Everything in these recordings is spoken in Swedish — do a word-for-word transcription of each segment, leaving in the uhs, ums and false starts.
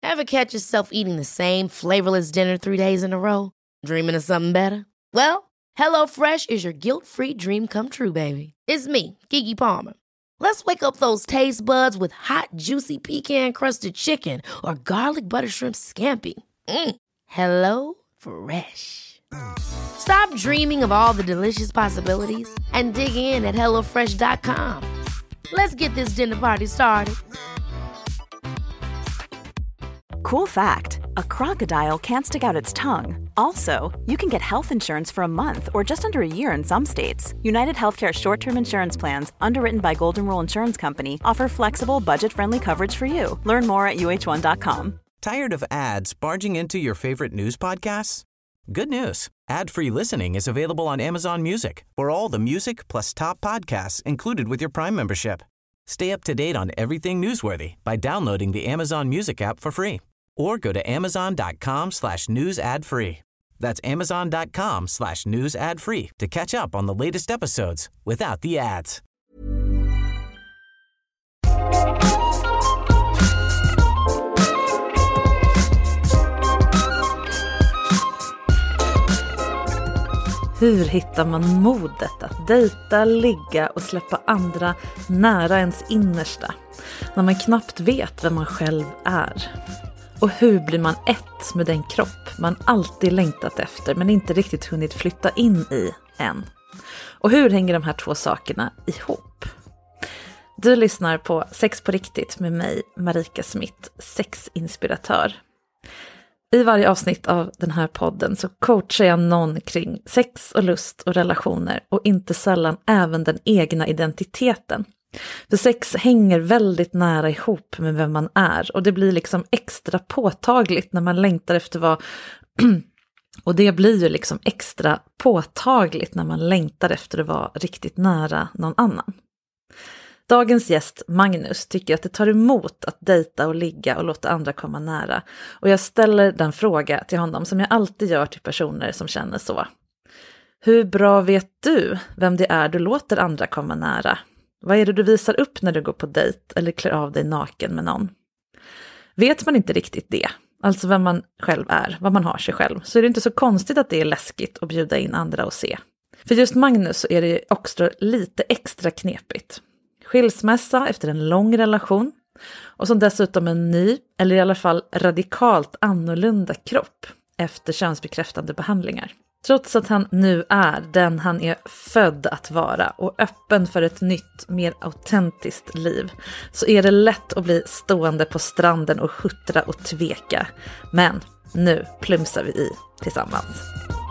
Ever catch yourself eating the same flavorless dinner three days in a row? Dreaming of something better? Well, HelloFresh is your guilt-free dream come true, baby. It's me, Keke Palmer. Let's wake up those taste buds with hot, juicy pecan-crusted chicken or garlic butter shrimp scampi. Mm. Hello Fresh. Stop dreaming of all the delicious possibilities and dig in at hello fresh dot com. Let's get this dinner party started. Cool fact, a crocodile can't stick out its tongue. Also, you can get health insurance for a month or just under a year in some states. United Healthcare short-term insurance plans, underwritten by Golden Rule Insurance Company, offer flexible, budget-friendly coverage for you. Learn more at U H one dot com. Tired of ads barging into your favorite news podcasts? Good news. Ad-free listening is available on Amazon Music for all the music plus top podcasts included with your Prime membership. Stay up to date on everything newsworthy by downloading the Amazon Music app for free or go to amazon.com slash news ad free. That's amazon.com slash news ad free to catch up on the latest episodes without the ads. Hur hittar man modet att dejta, ligga och släppa andra nära ens innersta när man knappt vet vem man själv är? Och hur blir man ett med den kropp man alltid längtat efter men inte riktigt hunnit flytta in i än? Och hur hänger de här två sakerna ihop? Du lyssnar på Sex på riktigt med mig, Marika Smith, sexinspiratör. I varje avsnitt av den här podden så coachar jag någon kring sex och lust och relationer och inte sällan även den egna identiteten. För sex hänger väldigt nära ihop med vem man är och det blir liksom extra påtagligt när man längtar efter vad och det blir ju liksom extra påtagligt när man längtar efter att vara riktigt nära någon annan. Dagens gäst Magnus tycker att det tar emot att dejta och ligga och låta andra komma nära. Och jag ställer den fråga till honom som jag alltid gör till personer som känner så. Hur bra vet du vem det är du låter andra komma nära? Vad är det du visar upp när du går på dejt eller klär av dig naken med någon? Vet man inte riktigt det, alltså vem man själv är, vad man har sig själv, så är det inte så konstigt att det är läskigt att bjuda in andra och se. För just Magnus så är det också lite extra knepigt. Skilsmässa efter en lång relation och som dessutom en ny eller i alla fall radikalt annorlunda kropp efter könsbekräftande behandlingar. Trots att han nu är den han är född att vara och öppen för ett nytt, mer autentiskt liv så är det lätt att bli stående på stranden och huttra och tveka. Men nu plumsar vi i tillsammans.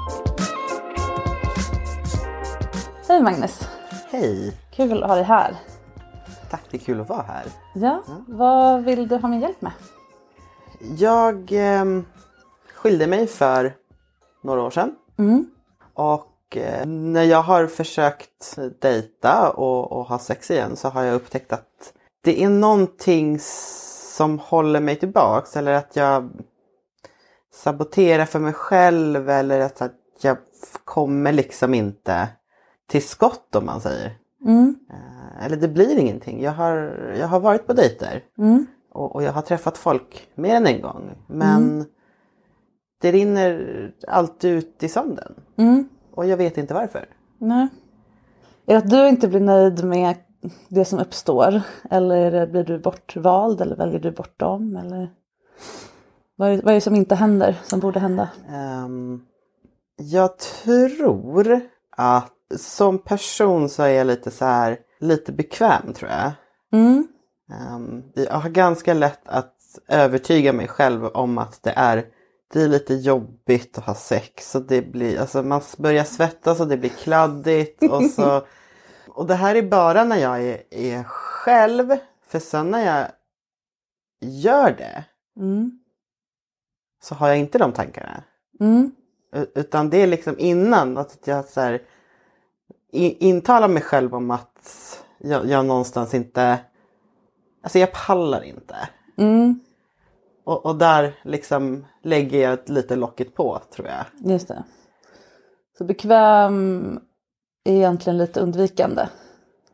Hej Magnus. Hej. Kul att ha dig här. Tack, det är kul att vara här. Ja, ja. Vad vill du ha min hjälp med? Jag eh, skilde mig för några år sedan. Mm. Och eh, när jag har försökt dejta och, och ha sex igen så har jag upptäckt att det är någonting som håller mig tillbaks. Eller att jag saboterar för mig själv. Eller att jag kommer liksom inte till skott om man säger. Mm. Eller det blir ingenting. Jag har, jag har varit på dejter. Mm. Och, och jag har träffat folk mer än en gång. Men mm. det rinner alltid ut i sanden. Mm. Och jag vet inte varför. Nej. Är det att du inte blir nöjd med det som uppstår? Eller blir du bortvald? Eller väljer du bort dem? Eller vad är, vad är det som inte händer? Som borde hända? Um, jag tror att som person så är jag lite så här lite bekväm tror jag. Mm. Um, jag har ganska lätt att övertyga mig själv om att det är det är lite jobbigt att ha sex och det blir alltså man börjar svettas och det blir kladdigt och så och det här är bara när jag är, är själv, för sen när jag gör det mm. så har jag inte de tankarna. Mm. Utan det är liksom innan att jag så här intalar mig själv om att jag, jag någonstans inte, alltså jag pallar inte. Mm. Och, och där liksom lägger jag ett lite locket på tror jag. Just det. Så bekväm är egentligen lite undvikande.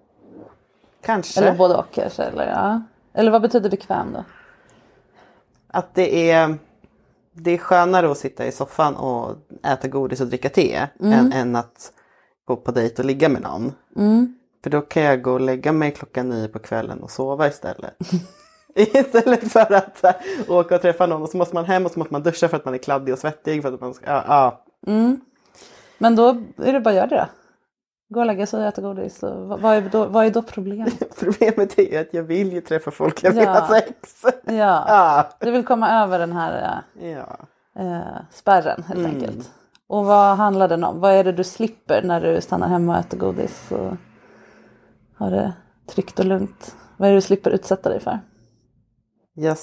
Kanske. Eller både och kanske. Eller, ja. Eller vad betyder bekväm då? att det är, det är skönare att sitta i soffan och äta godis och dricka te mm. än, än att gå på dejt och ligga med någon. Mm. För då kan jag gå och lägga mig klockan nio på kvällen och sova istället. Istället för att äh, åka och träffa någon och så måste man hem och så måste man duscha för att man är kladdig och svettig. För att man ska, ja, ja. Mm. Men då är det bara att göra det då. Gå och lägga sig och äta godis. Och vad, vad, är då, vad är då problemet? Problemet är att jag vill ju träffa folk jag vill ja. ha sex. Ja. ja, du vill komma över den här ja. äh, spärren helt mm. enkelt. Och vad handlar den om? Vad är det du slipper när du stannar hemma och äter godis och har det tryggt och lugnt? Vad är det du slipper utsätta dig för? Jag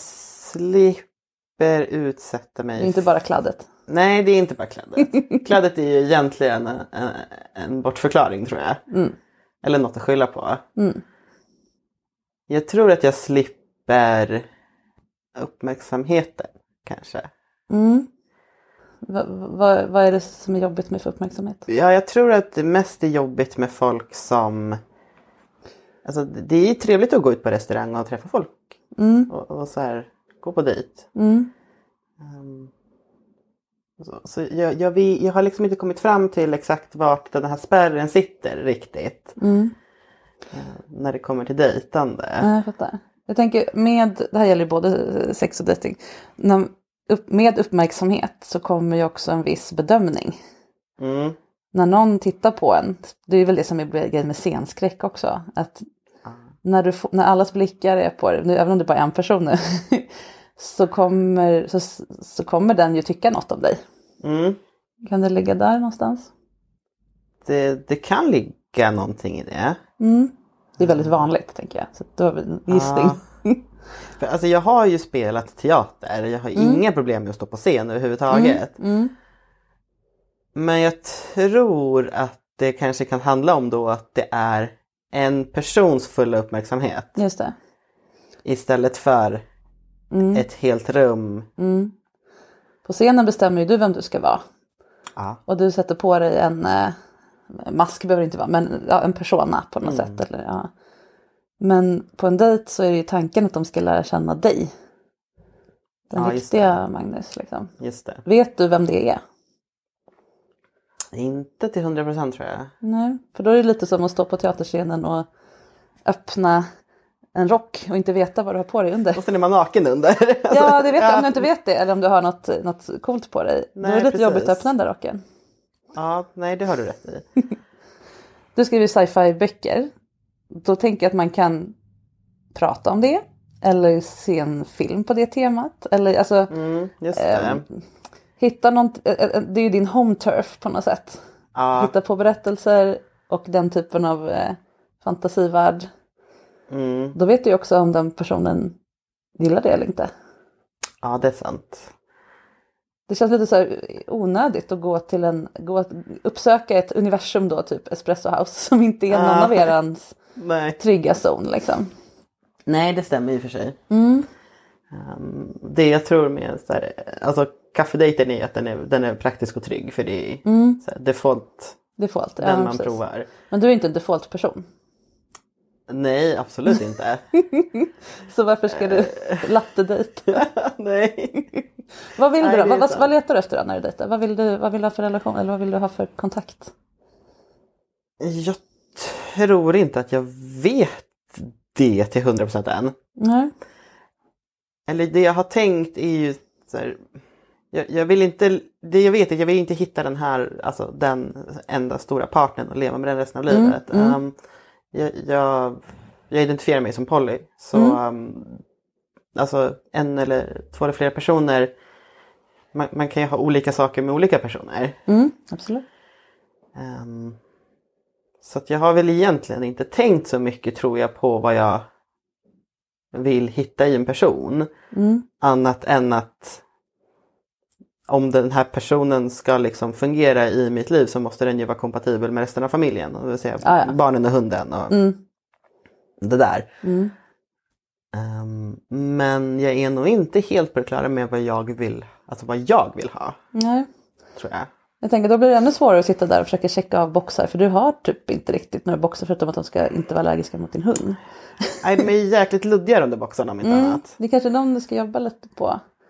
slipper utsätta mig. Det är inte bara kladdet. Nej, det är inte bara kladdet. Kladdet är ju egentligen en, en, en bortförklaring tror jag. Mm. Eller något att skylla på. Mm. Jag tror att jag slipper uppmärksamheten kanske. Mm. Vad va, va är det som är jobbigt med för uppmärksamhet? Ja, jag tror att det mest är jobbigt med folk som... Alltså det är trevligt att gå ut på restaurang och träffa folk. Mm. Och, och så här, gå på dejt. Mm. Um, så så jag, jag, vill, jag har liksom inte kommit fram till exakt vart den här spärren sitter riktigt. Mm. Uh, när det kommer till dejtande. Ja, jag fattar. Jag tänker med, det här gäller både sex och dejting. När, upp, med uppmärksamhet så kommer ju också en viss bedömning. Mm. När någon tittar på en, det är väl det som är grejen med scenskräck också. Att mm. när, du, när allas blickar är på dig, även om det bara är en person nu, så, kommer, så, så kommer den ju tycka något om dig. Mm. Kan det ligga där någonstans? Det, det kan ligga någonting i det. Mm. Det är väldigt vanligt tänker jag. Så det var en gissning. Ja. För, alltså jag har ju spelat teater. Jag har mm. inga problem med att stå på scen överhuvudtaget. Mm. Mm. Men jag tror att det kanske kan handla om då att det är en persons fulla uppmärksamhet. Just det. Istället för mm. ett helt rum. Mm. På scenen bestämmer ju du vem du ska vara. Ja. Och du sätter på dig en eh, mask, behöver det inte vara, men ja, en persona på något mm. sätt. Eller, ja. Men på en dejt så är det ju tanken att de ska lära känna dig. Den ja, riktiga Magnus liksom. Just det. Vet du vem det är? Inte till hundra procent tror jag. Nej, för då är det lite som att stå på teaterscenen och öppna en rock och inte veta vad du har på dig under. Och sen är man naken under. Alltså, ja, det vet jag. Om du inte vet det eller om du har något, något coolt på dig. Nej, då är det lite precis. Jobbigt att öppna den där rocken. Ja, nej det har du rätt i. Du skriver sci-fi böcker. Då tänker jag att man kan prata om det. Eller se en film på det temat. Eller alltså... Mm, just det. Eh, hitta något, det är ju din home turf på något sätt. Ja. Hitta på berättelser och den typen av eh, fantasivärld. Mm. Då vet du ju också om den personen gillar det eller inte. Ja, det är sant. Det känns lite så här onödigt att gå till en, gå, uppsöka ett universum då, typ Espresso House, som inte är någon ah. av erans Nej. trygga zon liksom. Nej, det stämmer i och för sig. Mm. Um, det jag tror med så här, alltså kaffedejten är att den är, den är praktisk och trygg för det är mm. så här, default, default den ja, man precis. provar. Men du är inte en default person. Nej, absolut inte. Så varför ska du latte-dejta? Nej. Vad vill Nej, du då? Vad, vad, sant. vad letar du efter då när du dejtar? Vad vill du, vad vill du ha för relation eller vad vill du ha för kontakt? Jag tror inte att jag vet det till hundra procent än. Nej. Eller det jag har tänkt är ju så här, jag, jag vill inte, det jag vet är att jag vill inte hitta den här, alltså den enda stora partnern och leva med den resten av livet. Mm, mm. Um, jag, jag, jag identifierar mig som poly. Så mm. um, alltså en eller två eller flera personer, man, man kan ju ha olika saker med olika personer. Mm, absolut. Um, så att jag har väl egentligen inte tänkt så mycket tror jag på vad jag vill hitta i en person. Mm. Annat än att om den här personen ska liksom fungera i mitt liv så måste den ju vara kompatibel med resten av familjen. Det vill säga ah, ja. barnen och hunden och mm. det där. Mm. Um, men jag är nog inte helt på det klara med vad jag vill, alltså vad jag vill ha. Nej. Tror jag. Jag tänker då blir det ännu svårare att sitta där och försöka checka av boxar. För du har typ inte riktigt några boxar förutom att de ska inte vara allergiska mot din hund. Nej, de är jäkligt luddiga under boxarna om inte mm, annat. Det är kanske de du ska jobba lite på.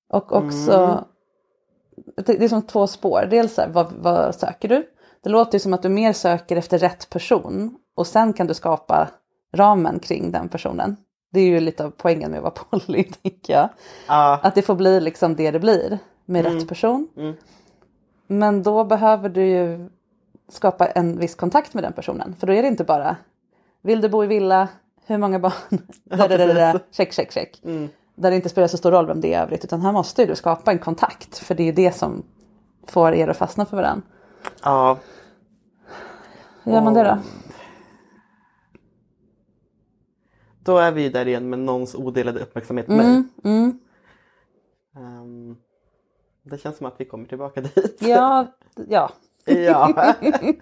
Och också, mm. det är som två spår. Dels så här, vad, vad söker du? Det låter ju som att du mer söker efter rätt person. Och sen kan du skapa ramen kring den personen. Det är ju lite av poängen med att vara poly, tycker jag. Uh. Att det får bli liksom det det blir med mm. rätt person. Mm. Men då behöver du ju skapa en viss kontakt med den personen. För då är det inte bara, vill du bo i villa? Hur många barn? Ja, där, där, där, check, check, check. Mm. Där det inte spelar så stor roll vem det är övrigt. Utan här måste du skapa en kontakt. För det är det som får er att fastna för varandra. Ja. Hur gör man det då? Då är vi där igen med någons odelade uppmärksamhet på mm, mig. Mm. Um, det känns som att vi kommer tillbaka dit. Ja, ja. ja.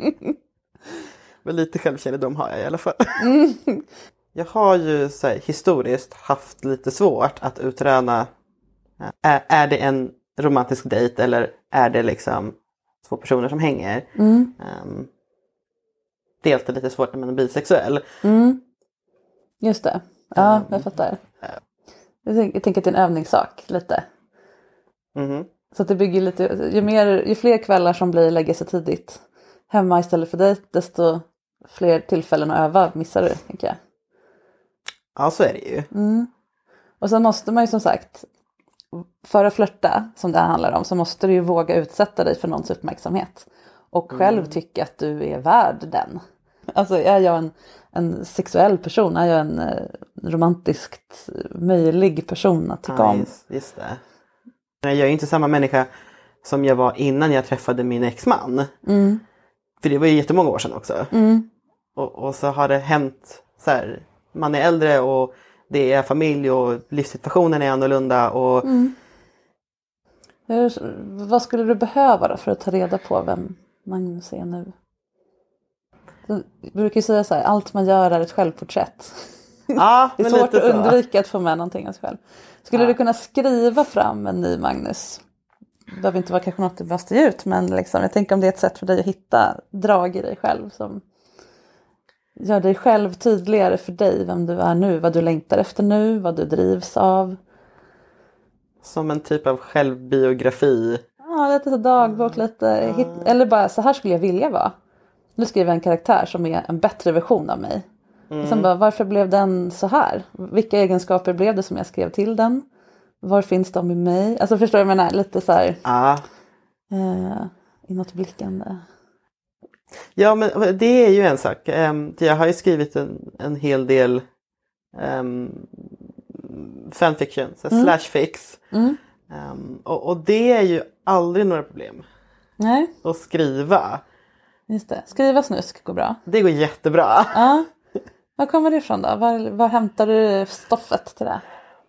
Men lite självkännedom har jag i alla fall. Mm. Jag har ju så här, historiskt haft lite svårt att utröna. Är, är det en romantisk dejt eller är det liksom två personer som hänger? Mm. Um, dels är det lite svårt när man är bisexuell. Mm. Just det. Ja, um, jag fattar. Uh, jag, tänk, jag tänker att det är en övningssak lite. Mm. Så att det bygger lite, ju, mer, ju fler kvällar som blir lägger sig tidigt hemma istället för dejt, desto fler tillfällen att öva missar du, tänker jag. Ja, så är det ju. Mm. Och sen måste man ju som sagt, för att flirta som det här handlar om, så måste du ju våga utsätta dig för någons uppmärksamhet. Och själv mm. tycka att du är värd den. Alltså är jag en, en sexuell person, är jag en eh, romantiskt möjlig person att tycka ja, om. Just, just det. Jag är ju inte samma människa som jag var innan jag träffade min exman. Mm. För det var ju jättemånga år sedan också. Mm. Och, och så har det hänt så här, man är äldre och det är familj och livssituationen är annorlunda. Och... Mm. Hur, vad skulle du behöva då för att ta reda på vem Magnus är nu? Du brukar ju säga så här, allt man gör är ett självporträtt. Ja, det är svårt att undvika att få med någonting av sig själv. Skulle ja. du kunna skriva fram en ny Magnus? Det behöver inte vara kanske något du måste ge ut, men liksom, jag tänker om det är ett sätt för dig att hitta drag i dig själv som gör dig själv tydligare för dig, vem du är nu, vad du längtar efter nu, vad du drivs av. Som en typ av självbiografi. Ja, lite så dagbok, lite mm. hit, eller bara så här skulle jag vilja vara. Nu skriver jag en karaktär som är en bättre version av mig. Mm. Sen bara, varför blev den så här? Vilka egenskaper blev det som jag skrev till den? Var finns de i mig? Alltså förstår du vad jag menar? Lite så här ah. eh, inåtblickande. Ja, men det är ju en sak. Jag har ju skrivit en, en hel del um, fanfiction, så mm. slashfix. Mm. Um, och, och det är ju aldrig några problem. Nej. Att skriva. Just det. Skriva snusk går bra. Det går jättebra. Ja. Var kommer det ifrån då? Var, var hämtar du stoffet till det?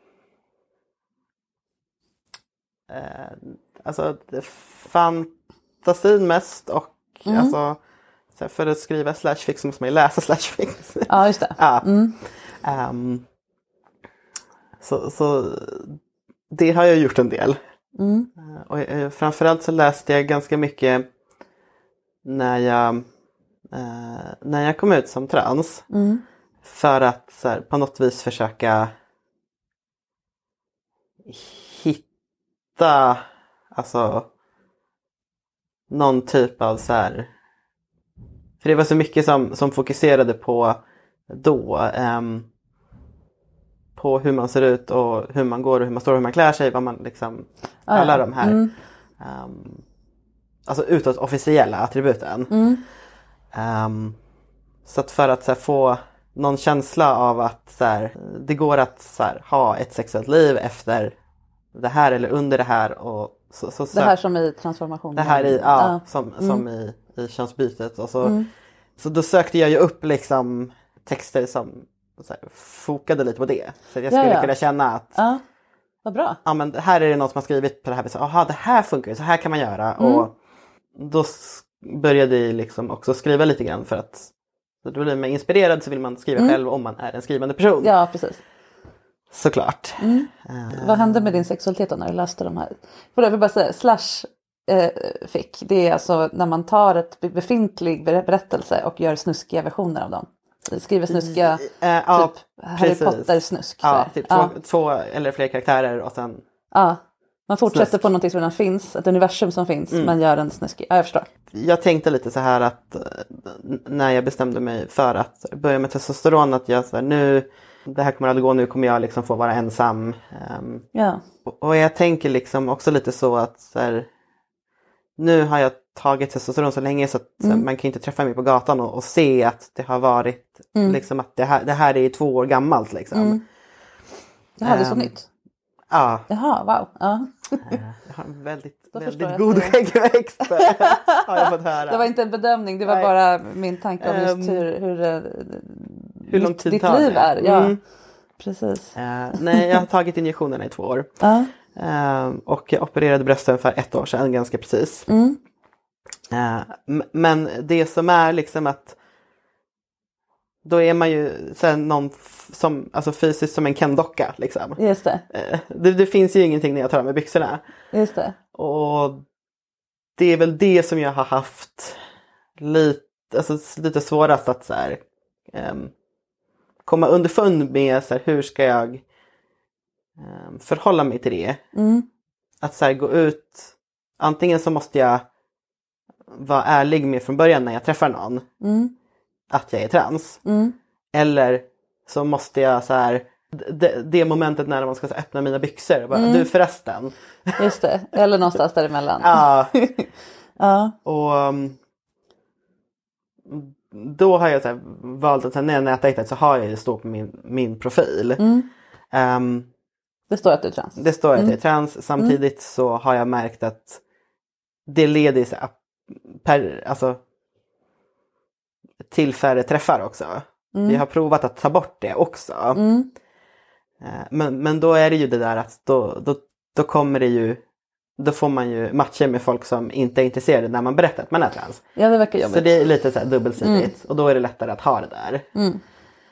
Uh, alltså fantasin mest och mm. alltså för att skriva slashfix måste man ju läsa slashfix. Ja, just det. Ja. Mm. Um, så, så det har jag gjort en del. Mm. Uh, och uh, framförallt så läste jag ganska mycket när jag uh, när jag kom ut som trans. Mm. För att så här, på något vis försöka hitta alltså någon typ av så här. För det var så mycket som, som fokuserade på då um, på hur man ser ut och hur man går och hur man står och hur man klär sig, vad man liksom ah, alla ja. de här mm. um, alltså utåt officiella attributen. Mm. Um, så att för att så här, få någon känsla av att så här, det går att så här, ha ett sexuellt liv efter det här eller under det här och så, så, så det här som i transformationen. det här i ja, ah. som mm. som i i könsbytet och så mm. så då sökte jag ju upp liksom texter som så här, fokade lite på det så att jag skulle ja, ja. kunna känna att ja. Vad bra. Ja, men här är det någon som har skrivit på det här viset. Jaha, det här funkar ju, så här kan man göra. Mm. Och då började jag liksom också skriva lite grann för att så då blir man inspirerad så vill man skriva mm. själv om man är en skrivande person. Ja, precis. Såklart. Mm. Uh. Vad hände med din sexualitet då när du läste de här? För jag vill bara säga, slash eh, fick. Det är alltså när man tar ett befintlig berättelse och gör snuskiga versioner av dem. Skriver snuskiga, uh, typ ja, Harry Potter snusk. Ja, typ ja. Två, två eller fler karaktärer och sen ja. Man fortsätter snusk. på någonting som redan finns. Ett universum som finns. Mm. Man gör en snuskig. Ja, jag förstår. Jag tänkte lite så här att eh, när jag bestämde mig för att börja med testosteron, att jag så här, nu, det här kommer aldrig gå, nu kommer jag liksom få vara ensam. Um, Ja. och, och jag tänker liksom också lite så att så här, nu har jag tagit testosteron så länge så att så här, Mm. man kan inte träffa mig på gatan och, och se att det har varit Mm. liksom att det här, det här är två år gammalt liksom. Mm. Jaha, det är så Ehm, nytt. Ja, Jaha, wow. Ja. eh, jag har en väldigt, Då förstår väldigt jag god att det- skäggväxt har jag fått höra. Det var inte en bedömning, det var Nej. bara min tanke om just Ehm, hur, hur, eh, hur lång ditt- tid ditt tar liv det? är. Ja, Mm. precis. Eh, nej, jag har tagit injektionerna i två år. Ja. Eh, och jag opererade brösten för ett år sedan, ganska precis. Mm. Eh, m- men det som är liksom att då är man ju sen någon f- som, alltså fysiskt som en Ken-docka liksom. Just det, Eh, det, det finns ju ingenting när jag tar av mig byxorna. just det. Och det är väl det som jag har haft lite, alltså, lite svårast att så här, ehm, komma underfund med så här, hur ska jag ehm, förhålla mig till det. Mm. Att så här, gå ut, antingen så måste jag vara ärlig med från början när jag träffar någon Mm. att jag är trans. Mm. Eller så måste jag så här, det, det momentet när man ska så här, öppna mina byxor och bara, Mm. du förresten. Just det, eller någonstans däremellan. Ja, Ja. och um, då har jag så här, valt att så här, när jag nätdejtar så har jag det stå på min, min profil. Mm. Ehm, Det står att du är trans. det står att Mm. jag är trans. Samtidigt så har jag märkt att det leder så här, per, alltså, till färre träffar också. Mm. Vi har provat att ta bort det också. Mm. Eh, Men, men då är det ju det där att då, då, då kommer det ju, då får man ju matcher med folk som inte är intresserade när man berättar att man är trans. Ja, det verkar jobbigt. Så det är lite så här dubbelsidigt och då är det lättare att ha det där. Mm.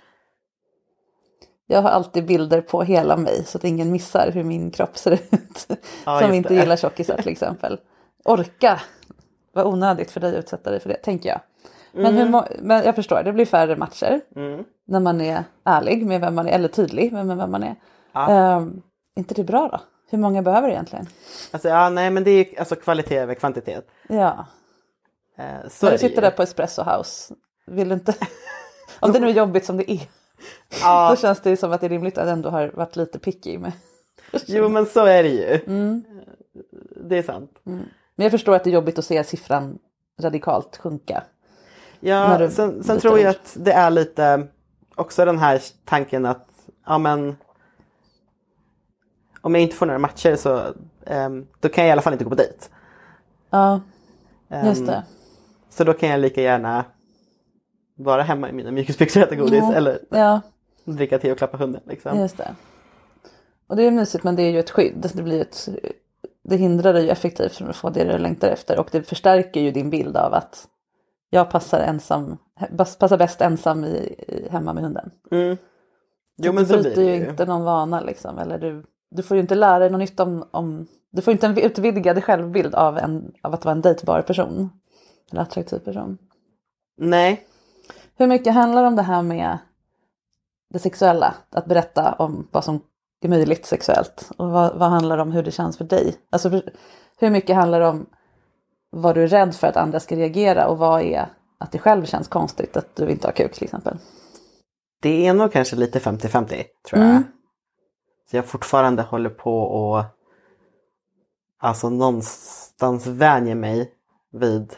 Jag har alltid bilder på hela mig så att ingen missar hur min kropp ser ut. Ja, Som just inte det. gillar tjockisar till exempel. Orka. Vad onödigt för dig att utsätta dig för det, tänker jag. Men, hur må- men jag förstår, det blir färre matcher. Mm. När man är ärlig med vem man är, eller tydlig med vem man är. Ja. Ehm, inte det bra då? Hur många behöver du egentligen? Alltså, ja, nej, men det är alltså kvalitet över kvantitet. Ja, Eh, så när är du det sitter ju. där på Espresso House. Vill du inte... Om det nu är jobbigt som det är. Ja, Då känns det ju som att det är rimligt att ändå har varit lite picky med. jo, men så är det ju. Mm. Det är sant. Men jag förstår att det är jobbigt att se siffran radikalt sjunka. När Ja, du sen, sen byter tror jag ord. att det är lite också den här tanken att ja, men om jag inte får några matcher så ehm, då kan jag i alla fall inte gå på dejt. Ja, Ehm, just det. Så då kan jag lika gärna vara hemma i mina mjukisbyxor och äta godis Ja. eller Ja, dricka te och klappa hunden. Liksom. just det. Och det är mysigt, men det är ju ett skydd. Det, blir ett, det hindrar dig ju effektivt från att få det du längtar efter. Och det förstärker ju din bild av att jag passar ensam, passar bäst ensam i, i, hemma med hunden. Mm. Jo, Så men du så blir bryter det ju ju. inte någon vana liksom. Eller du, du får ju inte lära dig något nytt om, om... Du får inte en utvidgad självbild av, en, av att vara en dejtbar person. Eller attraktiv person. Nej. Hur mycket handlar om det här med det sexuella? Att berätta om vad som är möjligt sexuellt. Och vad, vad handlar om hur det känns för dig? Alltså för, hur mycket handlar om vad du är rädd för att andra ska reagera? Och vad är att det själv känns konstigt att du inte har kuk till exempel? Det är nog kanske lite femtio femtio tror jag. Mm. Så jag fortfarande håller på och alltså någonstans vänjer mig vid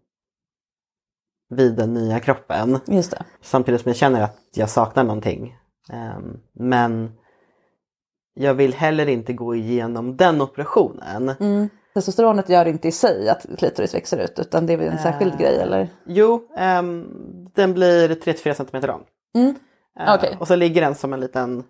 vid den nya kroppen. Just det. Samtidigt som jag känner att jag saknar någonting. Ehm, men jag vill heller inte gå igenom den operationen. Mm. Testosteronet gör inte i sig att klitoris växer ut, utan det är väl en särskild Äh. grej, eller? Jo, ehm, den blir trettiofyra centimeter lång. Mm. Ehm, Okej. Och så ligger den som en liten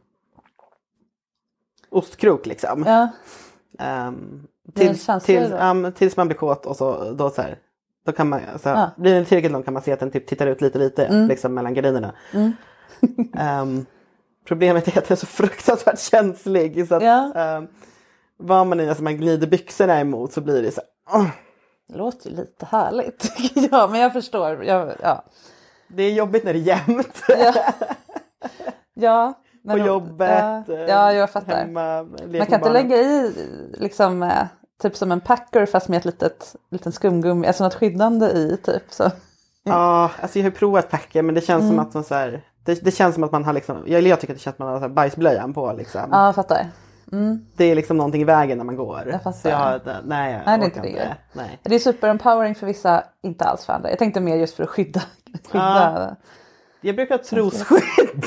ostkrok liksom. Ja, Ehm, Det är en tills, känsla tills, då. ja, men tills man blir kåt och så, då, så här, då kan man, så här, Ja. blir den tillräckligt lång kan man se att den typ tittar ut lite lite Mm. liksom mellan gardinerna. Mm. Ehm, problemet är att den är så fruktansvärt känslig så att Ja. ehm, vad man i, alltså man glider byxorna emot så blir det så här, åh, det låter ju lite härligt. Ja, men jag förstår. Jag, ja. det är jobbigt när det är jämnt. Ja. Ja, på jobbet. Ja, ja, jag fattar. Hemma, man kan inte lägga i liksom eh, typ som en packer fast med ett litet liten skumgummi, alltså något skyddande i typ så. Ja, alltså jag har ju provat packer men det känns mm. som att man så här, det, det känns som att man har liksom, jag, jag tycker att det känns som att man har så här bajsblöjan på liksom. Ja, jag fattar. Mm. Det är liksom någonting i vägen när man går. Jag fattar. Så jag, nej, jag nej, det är inte det. Inte. Nej. Det är super empowering för vissa, inte alls för andra. Jag tänkte mer just för att skydda. skydda. Ja. Jag brukar ha trosskydd.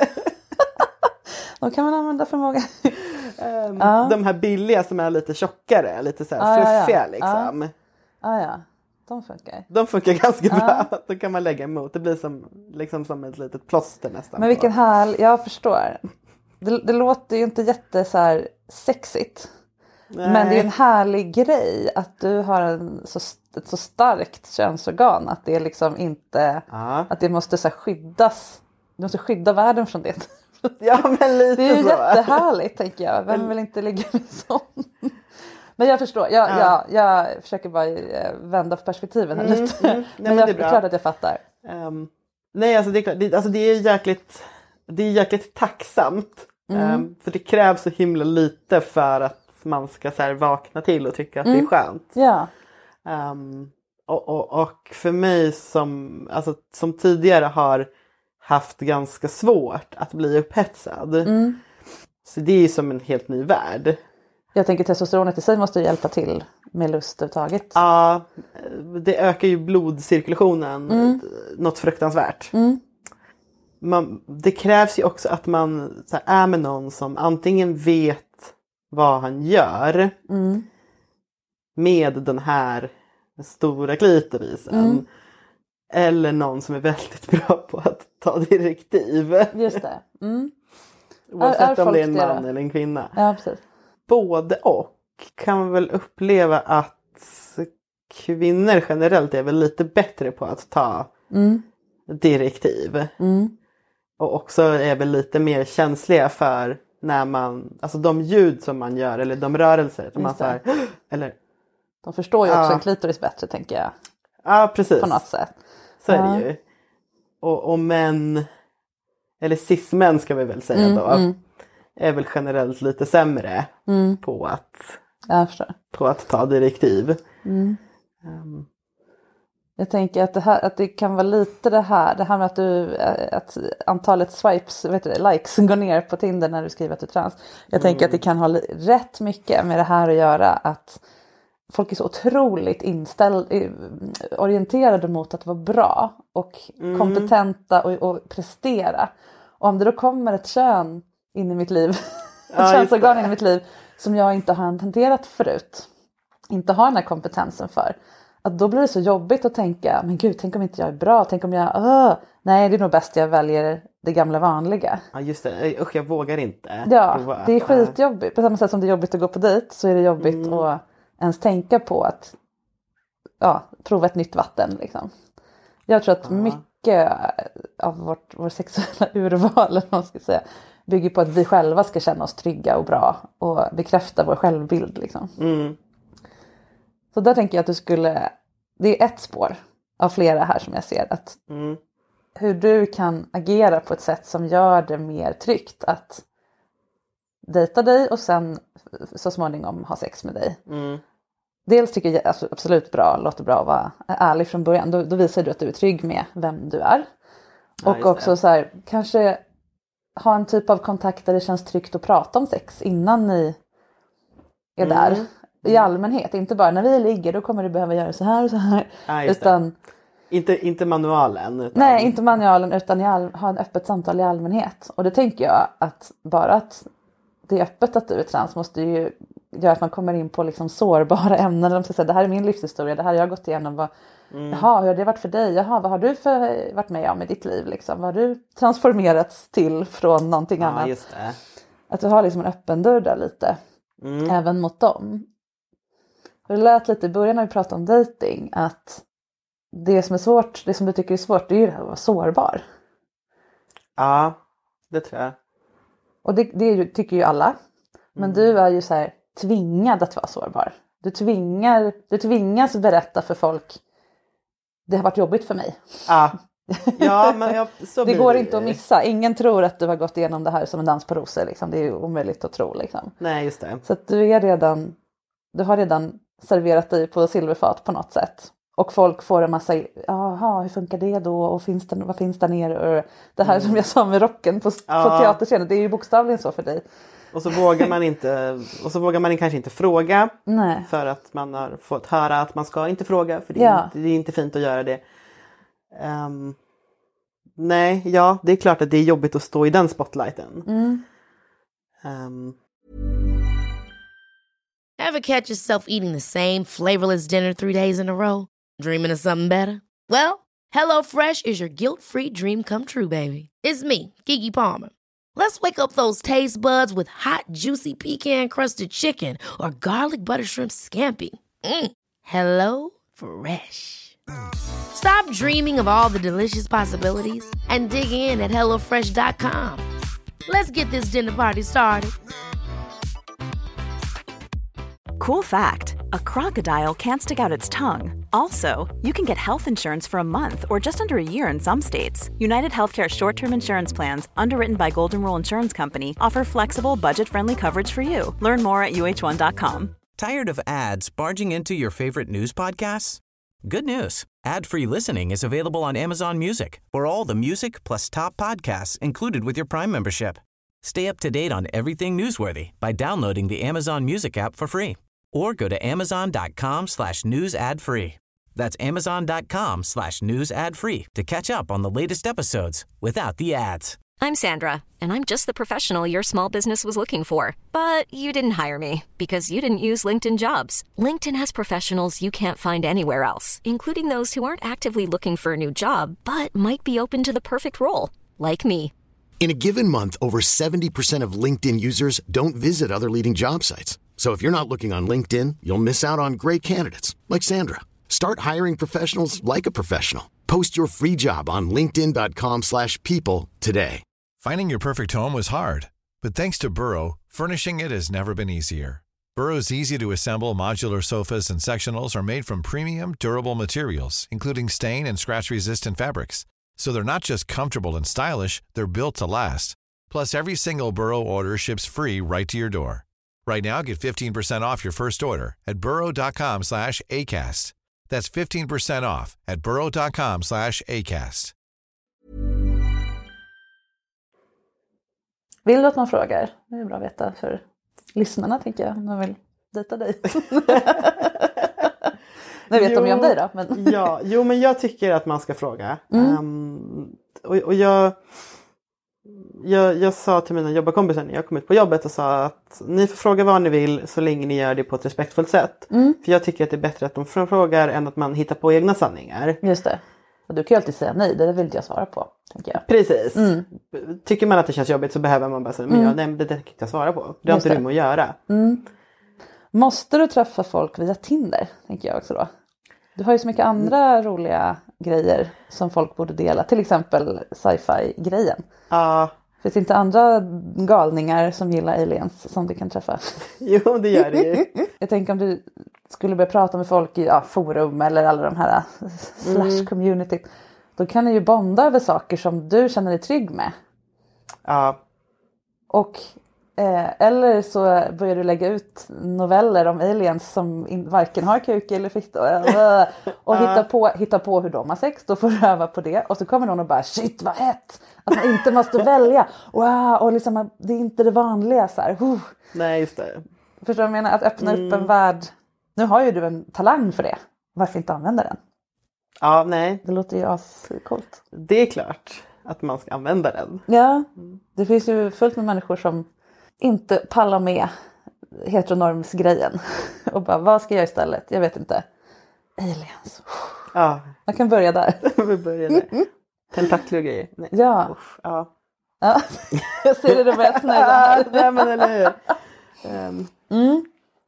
De kan man använda för många. um, ja. De här billiga som är lite tjockare, lite så här ah, fluffiga ja, ja. liksom. Ja. Ah, ja, de funkar. De funkar ganska ah. bra. Då kan man lägga emot. Det blir som, liksom som ett litet plåster nästan. Men vilken härl, jag förstår. Det, det låter ju inte jätte så här sexigt. Nej. Men det är en härlig grej att du har en så, ett så starkt könsorgan. Att det liksom inte, ah. att det måste så här skyddas. Du måste skydda världen från det. Ja, men lite det är ju så. Jättehärligt tänker jag. Vem vill inte ligga med sån? Men jag förstår. Jag, ja. jag, jag försöker bara vända på perspektiven mm, lite. Mm. Nej, men, men jag, det är klart att jag fattar. Um, nej, alltså det är klart. Det, alltså det är jäkligt, det är jäkligt tacksamt. Mm. Um, för det krävs så himla lite för att man ska så här vakna till och tycka att mm. det är skönt. Ja. Um, och, och, och för mig som, alltså, som tidigare har haft ganska svårt att bli upphetsad. Mm. Så det är ju som en helt ny värld. Jag tänker testosteronet i sig måste hjälpa till med lust överhuvudtaget. Ja, det ökar ju blodcirkulationen mm. något fruktansvärt. Mm. Man, det krävs ju också att man så här, är med någon som antingen vet vad han gör mm. med den här stora klitorisen. Mm. Eller någon som är väldigt bra på att ta direktiv. Just det. Mm. Oavsett är, är om det är en man det? Eller en kvinna. Ja, precis. Både och kan man väl uppleva att kvinnor generellt är väl lite bättre på att ta mm. direktiv. Mm. Och också är väl lite mer känsliga för när man, alltså de ljud som man gör eller de rörelser. Som man så här, eller, de förstår ju också ja. en klitoris bättre tänker jag. Ja, precis. På något sätt. Så är det ju. Och, och män, eller cis-män ska vi väl säga mm, då. Mm. Är väl generellt lite sämre mm. på, att, jag förstår. på att ta direktiv. Mm. Um. Jag tänker att det, här, att det kan vara lite det här. Det här med att, du, att antalet swipes, vet du, likes går ner på Tinder när du skriver att du är trans. Jag mm. tänker att det kan ha rätt mycket med det här att göra. Att folk är så otroligt inställ, orienterade mot att vara bra. Och mm. kompetenta och, och prestera. Och om det då kommer ett kön in i mitt liv. Ett ja, könsorgan in i mitt liv. Som jag inte har hanterat förut. Inte har den här kompetensen för. Att då blir det så jobbigt att tänka. Men gud, tänk om inte jag är bra. Tänk om jag... Uh, nej, det är nog bäst jag väljer det gamla vanliga. Ja, just det. Usch, jag vågar inte. Ja, prova. Det är skitjobbigt. På samma sätt som det är jobbigt att gå på dejt. Så är det jobbigt mm. att ens tänka på att... Ja, prova ett nytt vatten liksom. Jag tror att ja. mycket av vårt, vår sexuella urval, eller vad man ska säga, bygger på att vi själva ska känna oss trygga och bra och bekräfta vår självbild liksom. Mm. Så där tänker jag att du skulle, det är ett spår av flera här som jag ser, att mm. hur du kan agera på ett sätt som gör det mer tryggt att dejta dig och sen så småningom ha sex med dig. Mm. Dels tycker jag absolut bra, låter bra att vara ärlig från början. Då, då visar du att du är trygg med vem du är. Ja, och också det. Så här, kanske ha en typ av kontakt där det känns tryggt att prata om sex innan ni är mm. där. I allmänhet, inte bara när vi ligger då kommer du behöva göra så här och så här. Ja, utan, inte, inte manualen. Utan... Nej, inte manualen utan i all, ha en öppet samtal i allmänhet. Och det tänker jag att bara att det är öppet att du är trans måste ju göra att man kommer in på liksom sårbara ämnen. De ska säga, det här är min livshistoria, det här har jag gått igenom. Vad, mm. Jaha, hur har det varit för dig? Jaha, vad har du för, varit med om i ditt liv? Liksom? Vad har du transformerats till från någonting ja, annat? Just det. Att du har liksom en öppen dörr där lite. Mm. Även mot dem. Det lät lite i början när vi pratade om dating att det som är svårt, det som du tycker är svårt, det är ju det här att vara sårbar. Ja, det tror jag. Och det, det är ju, tycker ju alla. Men mm. du är ju så här tvingad att vara sårbar. Du, tvingar, du tvingas berätta för folk, det har varit jobbigt för mig. Ja, Ja, men jag, så det blir går det. inte att missa. Ingen tror att du har gått igenom det här som en dans på rosor. Liksom. Det är ju omöjligt att tro. Liksom. Nej, just det. Så att du är redan, du har redan serverat dig på silverfat på något sätt. Och folk får en massa, jaha, hur funkar det då? Och finns det, vad finns där nere? Och det här mm. som jag sa med rocken på, ja. på teaterscenen, det är ju bokstavligen så för dig. Och så vågar man inte, och så vågar man kanske inte fråga. Nej. För att man har fått höra att man ska inte fråga. För det är, ja. inte, det är inte fint att göra det. Um, nej, ja, det är klart att det är jobbigt att stå i den spotlighten. Mm. Um. Ever catch yourself eating the same flavorless dinner three days in a row? Dreaming of something better? Well, HelloFresh is your guilt-free dream come true, baby. It's me, Keke Palmer. Let's wake up those taste buds with hot, juicy pecan-crusted chicken or garlic butter shrimp scampi. Mm. Hello Fresh. Stop dreaming of all the delicious possibilities and dig in at hello fresh dot com. Let's get this dinner party started. Cool fact, a crocodile can't stick out its tongue. Also, you can get health insurance for a month or just under a year in some states. United Healthcare short-term insurance plans, underwritten by Golden Rule Insurance Company, offer flexible, budget-friendly coverage for you. Learn more at U H one dot com. Tired of ads barging into your favorite news podcasts? Good news. Ad-free listening is available on Amazon Music for all the music plus top podcasts included with your Prime membership. Stay up to date on everything newsworthy by downloading the Amazon Music app for free or go to amazon.com slash news ad free. That's amazon.com slash news ad free to catch up on the latest episodes without the ads. I'm Sandra, and I'm just the professional your small business was looking for. But you didn't hire me because you didn't use LinkedIn Jobs. LinkedIn has professionals you can't find anywhere else, including those who aren't actively looking for a new job, but might be open to the perfect role, like me. In a given month, over seventy percent of LinkedIn users don't visit other leading job sites. So if you're not looking on LinkedIn, you'll miss out on great candidates like Sandra. Start hiring professionals like a professional. Post your free job on linkedin dot com slash people today. Finding your perfect home was hard, but thanks to Burrow, furnishing it has never been easier. Burrow's easy-to-assemble modular sofas and sectionals are made from premium, durable materials, including stain and scratch-resistant fabrics. So they're not just comfortable and stylish, they're built to last. Plus, every single Burrow order ships free right to your door. Right now, get fifteen percent off your first order at burrow.com slash ACAST. That's fifteen percent off at burrow.com slash ACAST. Vill du att man frågar? Det är bra att veta för lyssnarna, tänker jag. De vill dejta dig. Nu vet jo, de ju om dig då. Men... ja, jo, men jag tycker att man ska fråga. Mm. Um, och, och jag... Jag, jag sa till mina jobbarkompisar när jag kom ut på jobbet och sa att ni får fråga vad ni vill så länge ni gör det på ett respektfullt sätt. Mm. För jag tycker att det är bättre att de frågar än att man hittar på egna sanningar. Just det. Och du kan ju alltid säga nej, det vill inte jag svara på, tänker jag. Precis. Mm. Tycker man att det känns jobbigt så behöver man bara säga, men mm. ja, nej, det kan inte jag svara på. Det har inte du med att göra. Mm. Måste du träffa folk via Tinder, tänker jag också då? Du har ju så mycket andra mm. roliga grejer som folk borde dela. Till exempel sci-fi-grejen. Ja. Finns det inte andra galningar som gillar aliens som du kan träffa? Jo, det gör det ju. Jag tänker om du skulle börja prata med folk i ja, forum eller alla de här slash community. Mm. Då kan ni ju bonda över saker som du känner dig trygg med. Ja. Och eh, eller så börjar du lägga ut noveller om aliens som in, varken har kuk eller fitta. Och uh. hitta, på, hitta på hur de har sex. Då får du öva på det. Och så kommer någon och bara, shit vad hett. Att man inte måste välja. Wow, och liksom, det är inte det vanliga. Så här. Uh. Nej, just det. Förstår du vad jag menar? Att öppna mm. upp en värld. Nu har ju du en talang för det. Varför inte använda den? Ja, nej. Det låter ju ascoolt. Det är klart att man ska använda den. Ja, det finns ju fullt med människor som inte pallar med heteronormsgrejen. Och bara, vad ska jag göra istället? Jag vet inte. Aliens. Ja. Man kan börja där. Vi börjar där. Tentakler och grejer. Nej. Ja. Uff, ja. Ja. Jag ser det, det börjar snöa här. Nej, men eller hur? Um. Mm.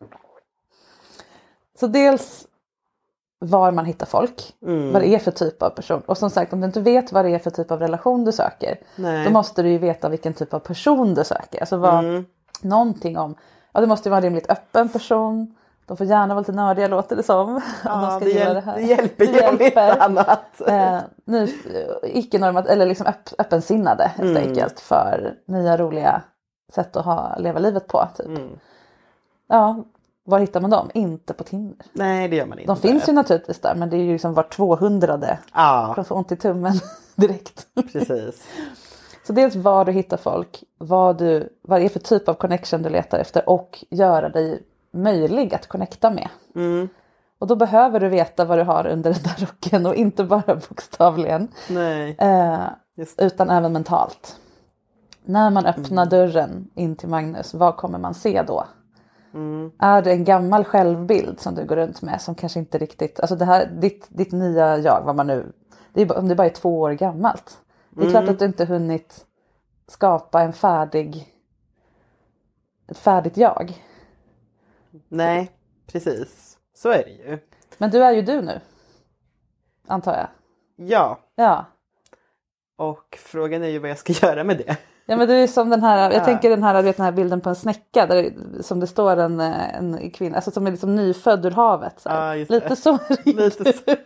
Så dels var man hittar folk. Mm. Vad det är för typ av person. Och som sagt, om du inte vet vad det är för typ av relation du söker. Nej. Då måste du ju veta vilken typ av person du söker. Alltså vad, mm. någonting om. Ja, det måste vara en rimligt öppen person. De får gärna vara lite nördiga, låter det som. Om ja, de ska det, gilla hjäl- det, här. det hjälper ju det om inte annat. Eh, ny, icke-normat, eller liksom öpp, öppensinnade helt Mm. enkelt. För nya roliga sätt att ha, leva livet på. Typ. Mm. Ja, var hittar man dem? Inte på Tinder. Nej, det gör man inte. De finns ju naturligtvis där, men det är ju liksom var tvåhundrade. Ja, Man får ont i tummen direkt. precis. Så dels var du hittar folk, vad, du, vad det är för typ av connection du letar efter och göra dig möjlig att connecta med. Mm. Och då behöver du veta vad du har under den där rocken och inte bara bokstavligen. Nej. Eh, Just. utan även mentalt. När man öppnar Mm. dörren in till Magnus, vad kommer man se då? Mm. Är det en gammal självbild som du går runt med som kanske inte riktigt, alltså det här, ditt, ditt nya jag, vad man nu, det är, bara- om det bara är två år gammalt. Det är Mm. klart att du inte hunnit skapa en färdig, ett färdigt jag. Nej, precis. Så är det ju. Men du är ju du nu, antar jag. Ja, Ja. och frågan är ju vad jag ska göra med det. Ja, men du är som den här, jag Ja. tänker den här, du vet, den här bilden på en snäcka där det, som det står en, en kvinna, alltså som är liksom nyfödd ur havet. Så här. Ja, just det. Lite så är det Lite ju. så.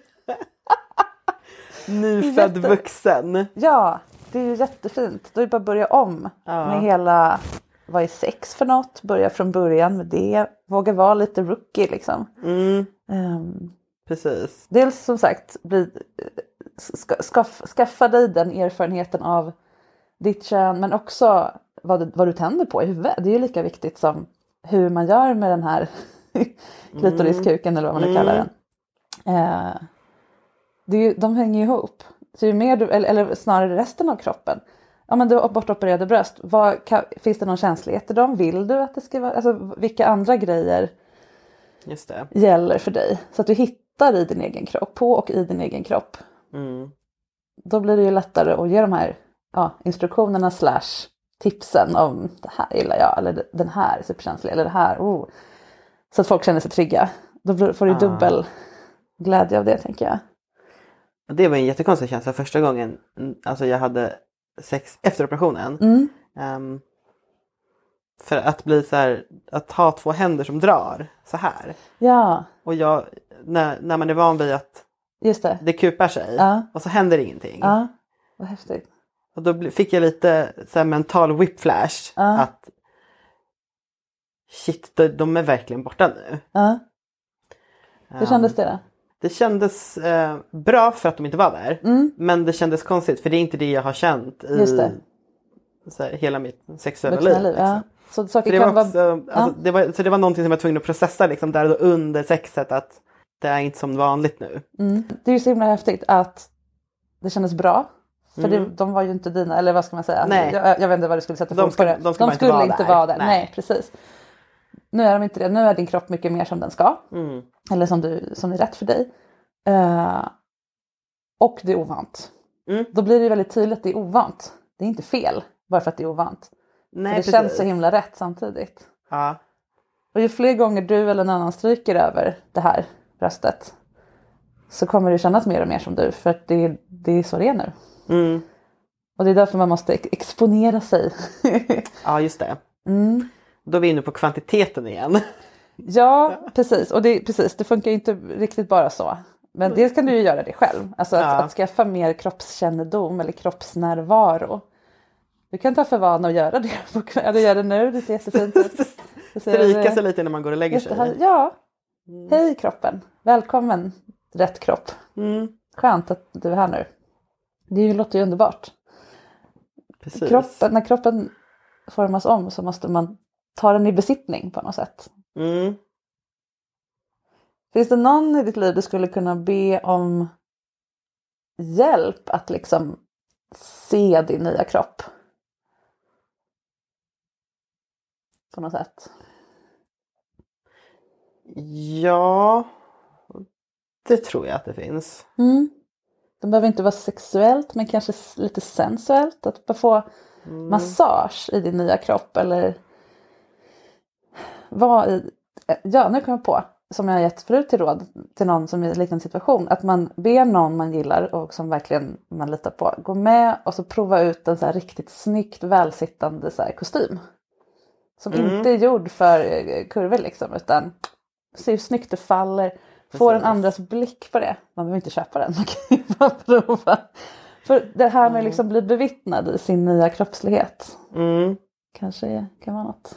Nyfödd Jätte- vuxen. Ja, det är ju jättefint. Då är det bara att börja om Ja. med hela, vad är sex för något? Börja från början med det. Våga vara lite rookie liksom. Mm, Um, precis. dels som sagt, bli, ska, skaff, skaffa dig den erfarenheten av ditt kön. Men också vad du, vad du tänder på i huvudet. Det är ju lika viktigt som hur man gör med den här klitoriskuken eller vad man nu kallar den. Eh, det är ju, de hänger ju ihop. Så ju mer du, eller, eller snarare resten av kroppen. Ja, men du har bortopererade bröst. Vad, kan, finns det någon känslighet i dem? Vill du att det ska vara? Alltså, vilka andra grejer Just det. gäller för dig? Så att du hittar i din egen kropp. På och i din egen kropp. Mm. Då blir det ju lättare att ge de här ja, instruktionerna slash tipsen om det här gillar jag. Eller den här är superkänslig. Eller det här. Oh. Så att folk känner sig trygga. Då blir- får du Ah. dubbel glädje av det, tänker jag. Det var en jättekonstig känsla första gången. mm, Alltså jag hade sex efter operationen. Mm. Ehm, för att bli så här, att ha två händer som drar så här. Ja, Och jag, när, när man är van vid att just det. det kupar sig Ja. och så händer ingenting. Ja, vad häftigt. Och då bli- fick jag lite så här mental whiplash. Ja. Att shit, de, de är verkligen borta nu. Ja. Hur kändes det då? Det kändes eh, bra för att de inte var där. Mm. Men det kändes konstigt för det är inte det jag har känt i Just det. Så här, hela mitt sexuella Vuxna liv. liv, ja. Liksom. Så saker För det kan var vara... också, alltså, det var, så det var någonting som jag var tvungen att processa liksom, där och då under sexet att det är inte som vanligt nu. Mm. Det är ju så himla häftigt att det kändes bra. För det, Mm. de var ju inte dina, eller vad ska man säga? Nej. Jag, jag vet inte vad du skulle sätta De folk ska- på det. de ska bara inte vara inte där. vara där. Nej. Nej. precis. Nu är de inte det. Nu är din kropp mycket mer som den ska. Mm. Eller som, du, som är rätt för dig. Eh, och det är ovant. Mm. Då blir det ju väldigt tydligt att det är ovant. Det är inte fel bara för att det är ovant. Nej, för det precis. känns så himla rätt samtidigt. Ja. Och ju fler gånger du eller någon annan stryker över det här bröstet så kommer det kännas mer och mer som du. För att det, det är så det är nu. Mm. Och det är därför man måste ex- exponera sig. ja, just det. mm. Då är vi inne på kvantiteten igen. Ja, precis. Och det, precis, det funkar ju inte riktigt bara så. Men dels kan du ju göra det själv. Alltså att, Ja. att skaffa mer kroppskännedom eller kroppsnärvaro. Du kan ta för vana att göra det. Ja, du gör det nu, det ser jättefint ut. Du ser Stryka det- sig lite när man går och lägger sig. Jättehär- Ja, hej kroppen. Välkommen, rätt kropp. Mm. Skönt att du är här nu. Det är ju- låter ju underbart. Precis. Kroppen, när kroppen formas om så måste man ta den i besittning på något sätt. Mm. Finns det någon i ditt liv du skulle kunna be om hjälp att liksom se din nya kropp? På något sätt. Ja, det tror jag att det finns. Mm. Det behöver inte vara sexuellt men kanske s- lite sensuellt. Att bara få massage i din nya kropp. Eller vara i... Ja, nu kommer jag på. Som jag har gett förut till råd till någon som är i en liknande situation. Att man ber någon man gillar och som verkligen man litar på. Gå med och så prova ut en så här riktigt snyggt välsittande så här kostym. Som Mm. inte är gjord för eh, kurvor liksom. Utan Se hur snyggt det faller. Få en andras blick på det. Man behöver inte köpa den. Man kan ju bara prova. För det här med att liksom bli bevittnad i sin nya kroppslighet. Mm. Kanske kan vara något.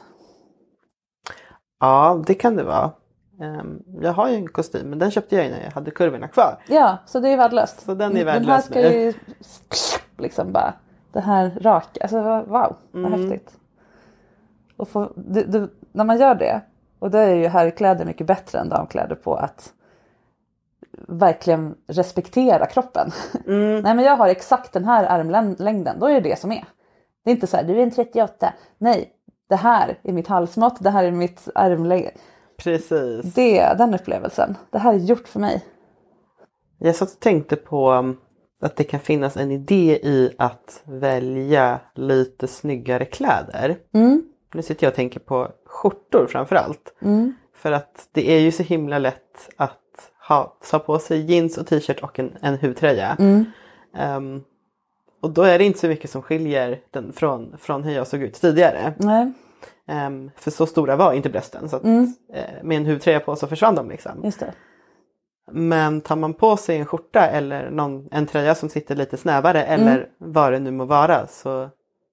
Ja, det kan det vara. Um, jag har ju en kostym, men den köpte jag ju när jag hade kurvorna kvar. Ja, så det är värdelöst. Så den är värdelös. Den här ska ju liksom bara, det här raka. Alltså wow, vad mm. häftigt. Och få, du, du, när man gör det, och då är ju herrkläder mycket bättre än damkläder på att verkligen respektera kroppen. Mm. Nej, men jag har exakt den här armlängden, då är det det som är. Det är inte så här, du är en trettioåtta. Nej, det här är mitt halsmått, det här är mitt armlängd. Precis. Det, den upplevelsen. Det här är gjort för mig. Jag satt och tänkte på att det kan finnas en idé i att välja lite snyggare kläder. Mm. Nu sitter jag och tänker på skjortor framförallt. Mm. För att det är ju så himla lätt att ha, ta på sig jeans och t-shirt och en, en huvtröja. Mm. Um, och då är det inte så mycket som skiljer den från, från hur jag såg ut tidigare. Nej. Um, för så stora var inte brösten. Så att, mm. uh, med en huvtröja på så försvann de liksom. Just det. Men tar man på sig en skjorta eller någon, en tröja som sitter lite snävare eller mm. vad det nu må vara, så,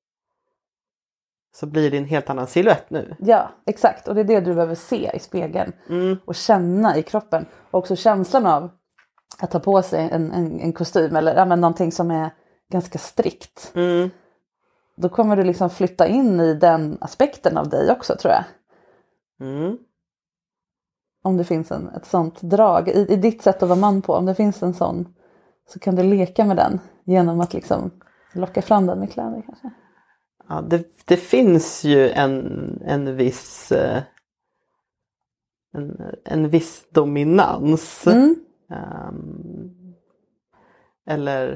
så blir det en helt annan silhuett nu. Ja, exakt. Och det är det du behöver se i spegeln. Mm. Och känna i kroppen. Och också känslan av att ta på sig en, en, en kostym eller ja, men någonting som är ganska strikt. Mm. Då kommer du liksom flytta in i den aspekten av dig också, tror jag. Mm. Om det finns en, ett sånt drag i, i ditt sätt att vara man på. Om det finns en sån, så kan du leka med den genom att liksom locka fram den med kläder kanske. Ja, det, det finns ju en, en viss en, en viss dominans. Mm. Um, eller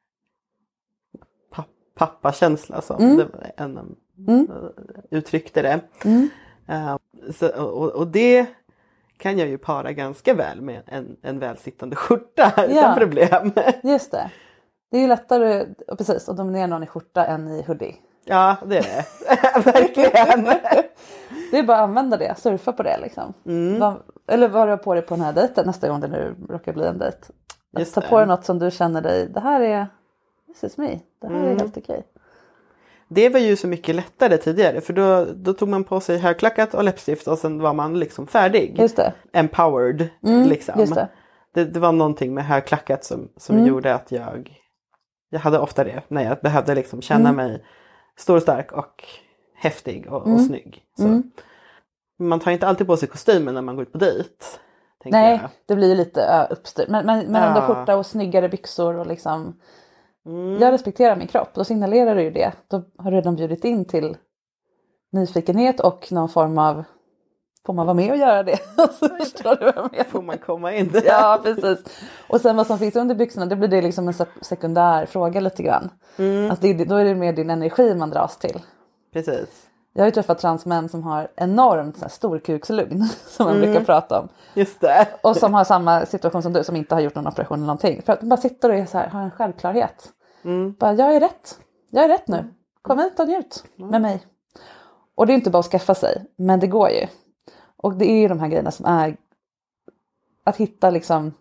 pappakänsla som mm. det, en, mm. uttryckte det. Mm. Uh, så, och, och det kan jag ju para ganska väl med en, en välsittande skjorta ja. utan problem. Just det. Det är ju lättare precis, att dominera någon i skjorta än i hoodie. Ja, det är det. Verkligen. Det är bara att använda det, surfa på det liksom. Mm. Var, eller vad du har på dig på den här dejten nästa gång det nu råkar bli en dejt. Att Just ta det. på dig något som du känner dig, det här är, this is me, det här mm. är helt okej. Det var ju så mycket lättare tidigare, för då, då tog man på sig högklackat och läppstift och sen var man liksom färdig. Just det. Empowered mm, liksom. Just det. Det, det var någonting med högklackat som, som mm. gjorde att jag, jag hade ofta det när jag behövde liksom känna mm. mig stor och stark och häftig och, mm. och snygg. Så. Mm. Man tar inte alltid på sig kostymen när man går ut på dejt. Nej, jag. det blir lite uppstyrt. Men, men, men ändå ja. skjorta och snyggare byxor och liksom... Mm. Jag respekterar min kropp. Då signalerar du ju det. Då har du redan bjudit in till nyfikenhet och någon form av... Får man vara med och göra det? Förstår du vad jag menar? Får man komma in? Ja, precis. Och sen vad som finns under byxorna, det blir det liksom en sekundär fråga lite grann. Mm. Att det, då är det mer din energi man dras till. Precis. Jag har ju träffat transmän som har enormt så här, storkukslugn som man mm. brukar prata om. Just det. Och som har samma situation som du, som inte har gjort någon operation eller någonting. För att de bara sitter och är så här, har en självklarhet. Mm. Bara, jag är rätt. Jag är rätt nu. Kom hit och njut mm. med mig. Och det är inte bara att skaffa sig, men det går ju. Och det är ju de här grejerna som är att hitta liksom,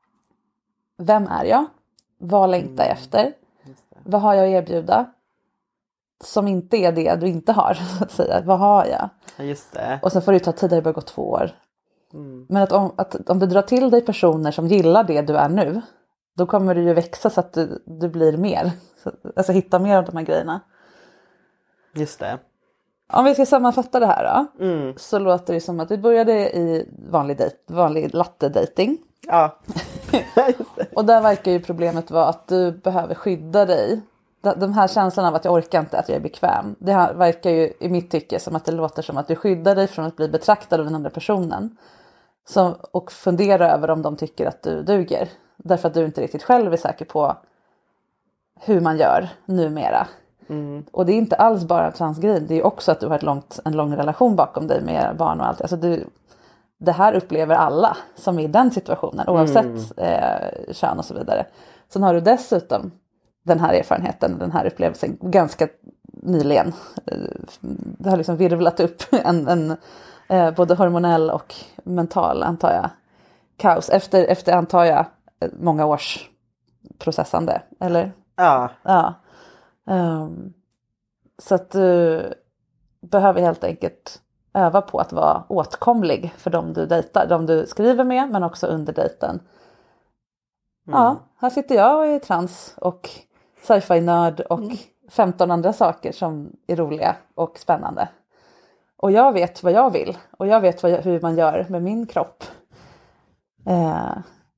vem är jag? Vad längtar jag efter? Vad har jag att erbjuda? Som inte är det du inte har, så att säga. Vad har jag? Just det. Och sen får det ta tid, det har bara gått två år. Mm. Men att om, att om du drar till dig personer som gillar det du är nu, då kommer du ju växa så att du, du blir mer. Så, alltså hitta mer av de här grejerna. Just det. Om vi ska sammanfatta det här då, mm. så låter det som att vi började i vanlig, dejt, vanlig latte-dating. Ja. Och där verkar ju problemet vara att du behöver skydda dig. De här känslan av att jag orkar inte, att jag är bekväm. Det här verkar ju i mitt tycke som att det låter som att du skyddar dig från att bli betraktad av den andra personen. Som, och fundera över om de tycker att du duger. Därför att du inte riktigt själv är säker på hur man gör numera. Mm. Och det är inte alls bara en transgrej. Det är också att du har ett långt, en lång relation bakom dig med barn och allt. Alltså du, det här upplever alla som är i den situationen. Oavsett mm. eh, kön och så vidare. Sen har du dessutom den här erfarenheten, den här upplevelsen ganska nyligen. Det har liksom virvlat upp en, en, Eh, både hormonell och mental, antar jag. Kaos. Efter, efter antar jag, många års processande, eller? Ja. Ja. Um, så att du behöver helt enkelt öva på att vara åtkomlig för dem du dejtar. De du skriver med, men också under dejten. Mm. Ja, här sitter jag och är trans och sci-fi-nörd och mm. femton andra saker som är roliga och spännande. Och jag vet vad jag vill. Och jag vet vad jag, hur man gör med min kropp. Eh,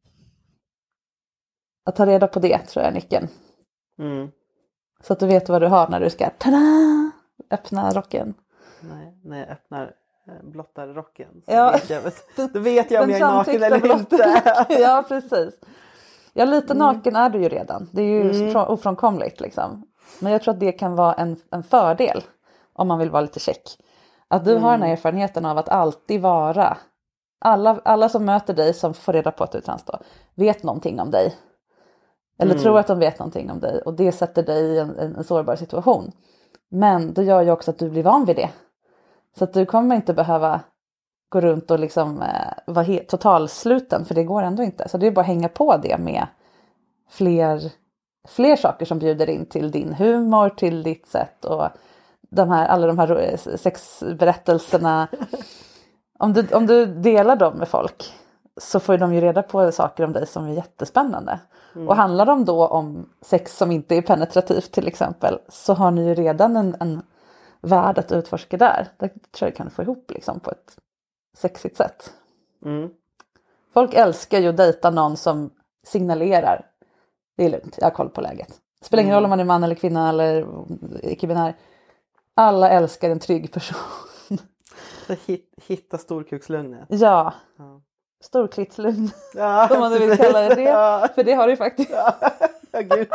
att ta reda på det tror jag är nyckeln. Mm. Så att du vet vad du har när du ska tada, öppna rocken. Nej, när jag öppnar blottar rocken. Så ja. vet jag, då vet jag om jag är naken eller inte. Ja, precis. Ja, lite mm. naken är du ju redan. Det är ju mm. ofrånkomligt liksom. Men jag tror att det kan vara en, en fördel om man vill vara lite check. Att du mm. har den här erfarenheten av att alltid vara. Alla, alla som möter dig som får reda på att du är trans då, vet någonting om dig. Eller mm. tror att de vet någonting om dig. Och det sätter dig i en, en, en sårbar situation. Men det gör ju också att du blir van vid det. Så att du kommer inte behöva gå runt och liksom eh, vara he- totalsluten. För det går ändå inte. Så det är bara att hänga på det med fler, fler saker som bjuder in till din humor, till ditt sätt. Och de här, alla de här sexberättelserna. Om du, om du delar dem med folk så får de ju reda på saker om dig som är jättespännande. Mm. Och handlar de då om sex som inte är penetrativt till exempel, så har ni ju redan en, en värld att utforska där. Det tror jag kan få ihop liksom på ett sexigt sätt. Mm. Folk älskar ju att dejta någon som signalerar. Det är lugnt, jag har koll på läget. Det spelar ingen Mm. roll om man är man eller kvinna eller icke-binär. Alla älskar en trygg person. Hit, hitta storkukslugnet. Ja. ja. Storklitslugn. Ja, om man nu vill kalla det det. Ja. För det har du ju faktiskt. Ja, ja gud.